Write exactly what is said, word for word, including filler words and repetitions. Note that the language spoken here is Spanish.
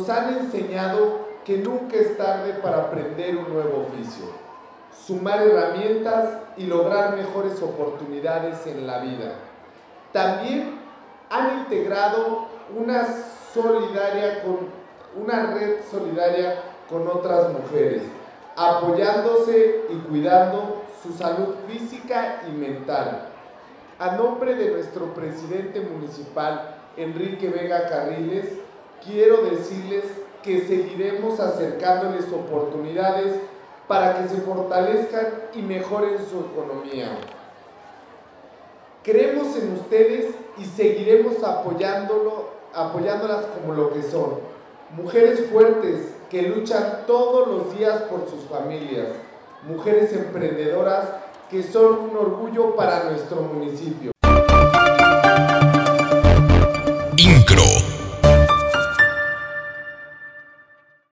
nos han enseñado que nunca es tarde para aprender un nuevo oficio, sumar herramientas y lograr mejores oportunidades en la vida. También han integrado una, solidaria con, una red solidaria con otras mujeres, apoyándose y cuidando su salud física y mental. A nombre de nuestro presidente municipal, Enrique Vega Carriles, quiero decirles que seguiremos acercándoles oportunidades para que se fortalezcan y mejoren su economía. Creemos en ustedes y seguiremos apoyándolo, apoyándolas como lo que son, mujeres fuertes que luchan todos los días por sus familias, mujeres emprendedoras que son un orgullo para nuestro municipio. Incro